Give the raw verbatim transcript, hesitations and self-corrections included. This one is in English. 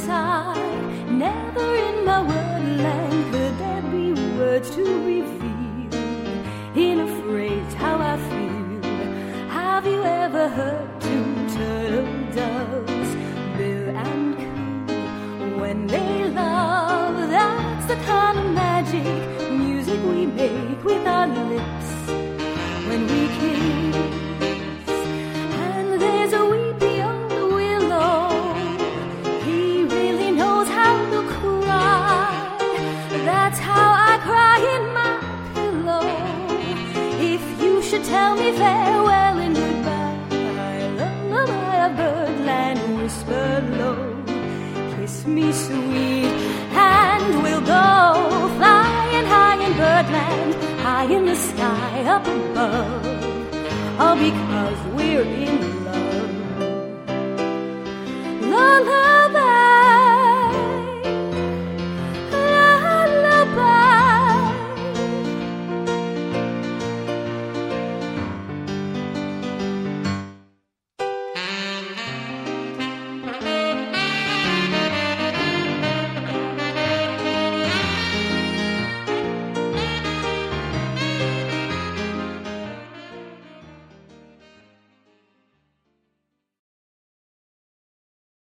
inside. Never in my wordland could there be words to reveal in a phrase how I feel. Have you ever heard two turtle doves, bill and coo, when they love? That's the kind of magic music we make with our lips when we kiss. And there's a weepy old willow, he really knows how to cry. That's how I cry in my pillow. If you should tell me farewell and goodbye, lullaby of birdland, whisper low, kiss me sweet, and we'll go flying high in birdland, high in the sky up above, all because we're in love. La la.